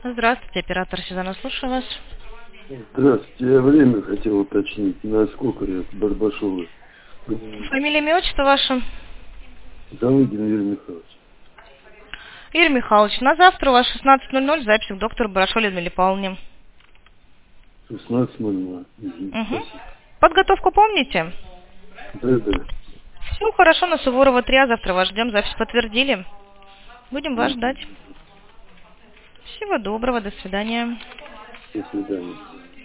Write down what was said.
Здравствуйте, оператор Сезона, слушаю вас. Здравствуйте, я время хотел уточнить, насколько я с Барбашовой. Фамилия, имя, отчество ваше? Залыгин Юрий Михайлович. Юрий Михайлович, на завтра у вас 16:00 запись к доктору Барашоле Людмиле Павловне. 16:00. Угу. Подготовку помните? Да. Все хорошо, на Суворова 3, завтра вас ждем, запись подтвердили. Будем вас ждать. Всего доброго, до свидания. До свидания.